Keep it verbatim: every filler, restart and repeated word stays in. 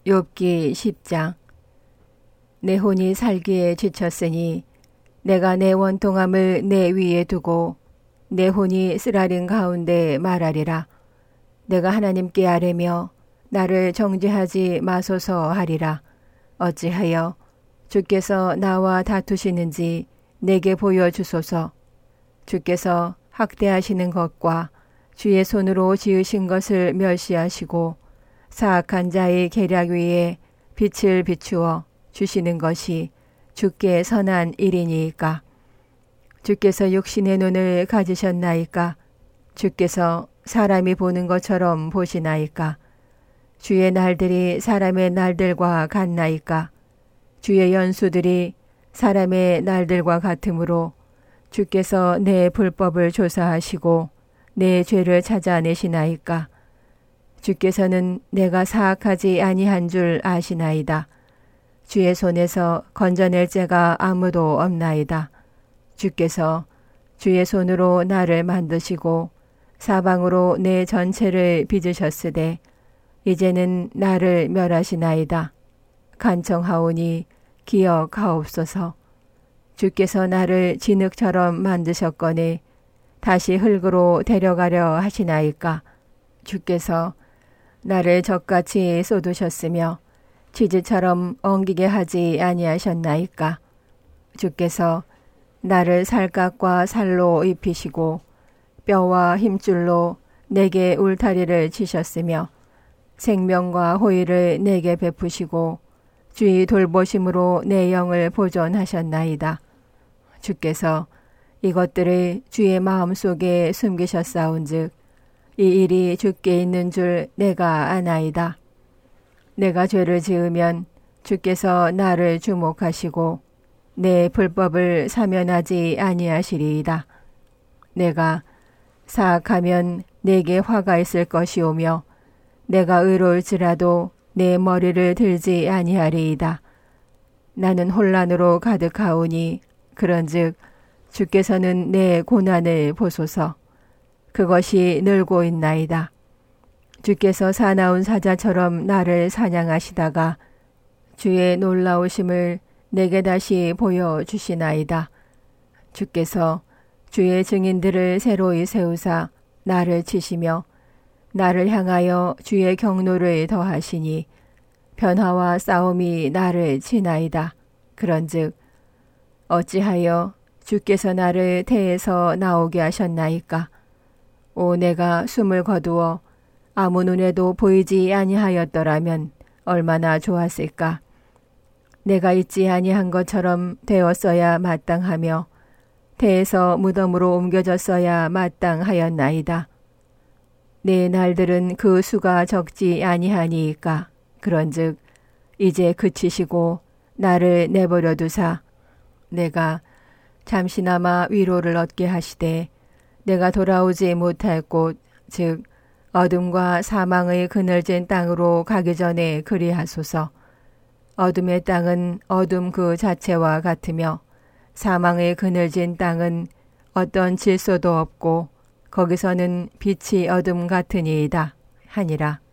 욥기 십 장. 내 혼이 살기에 지쳤으니 내가 내 원통함을 내 위에 두고 내 혼이 쓰라린 가운데 말하리라. 내가 하나님께 아뢰며 나를 정죄하지 마소서 하리라. 어찌하여 주께서 나와 다투시는지 내게 보여주소서. 주께서 학대하시는 것과 주의 손으로 지으신 것을 멸시하시고 사악한 자의 계략 위에 빛을 비추어 주시는 것이 주께 선한 일이니이까. 주께서 육신의 눈을 가지셨나이까. 주께서 사람이 보는 것처럼 보시나이까. 주의 날들이 사람의 날들과 같나이까. 주의 연수들이 사람의 날들과 같으므로 주께서 내 불법을 조사하시고 내 죄를 찾아내시나이까. 주께서는 내가 사악하지 아니한 줄 아시나이다. 주의 손에서 건져낼 자가 아무도 없나이다. 주께서 주의 손으로 나를 만드시고 사방으로 내 전체를 빚으셨으되 이제는 나를 멸하시나이다. 간청하오니 기억하옵소서. 주께서 나를 진흙처럼 만드셨거니 다시 흙으로 데려가려 하시나이까. 주께서 나를 적같이 쏟으셨으며 치즈처럼 엉기게 하지 아니하셨나이까. 주께서 나를 살갗과 살로 입히시고 뼈와 힘줄로 내게 울타리를 치셨으며 생명과 호의를 내게 베푸시고 주의 돌보심으로 내 영을 보존하셨나이다. 주께서 이것들을 주의 마음속에 숨기셨사온즉 이 일이 주께 있는 줄 내가 아나이다. 내가 죄를 지으면 주께서 나를 주목하시고 내 불법을 사면하지 아니하시리이다. 내가 사악하면 내게 화가 있을 것이오며 내가 의로울지라도 내 머리를 들지 아니하리이다. 나는 혼란으로 가득하오니 그런즉 주께서는 내 고난을 보소서. 그것이 늘고 있나이다. 주께서 사나운 사자처럼 나를 사냥하시다가 주의 놀라우심을 내게 다시 보여주시나이다. 주께서 주의 증인들을 새로이 세우사 나를 치시며 나를 향하여 주의 경노를 더하시니 변화와 싸움이 나를 치나이다. 그런즉 어찌하여 주께서 나를 태에서 나오게 하셨나이까. 오 내가 숨을 거두어 아무 눈에도 보이지 아니하였더라면 얼마나 좋았을까. 내가 있지 아니한 것처럼 되었어야 마땅하며 태에서 무덤으로 옮겨졌어야 마땅하였나이다. 내 날들은 그 수가 적지 아니하니이까. 그런즉 이제 그치시고 나를 내버려 두사 내가 잠시나마 위로를 얻게 하시되 내가 돌아오지 못할 곳 즉 어둠과 사망의 그늘진 땅으로 가기 전에 그리하소서. 어둠의 땅은 어둠 그 자체와 같으며 사망의 그늘진 땅은 어떤 질서도 없고 거기서는 빛이 어둠 같으니이다 하니라.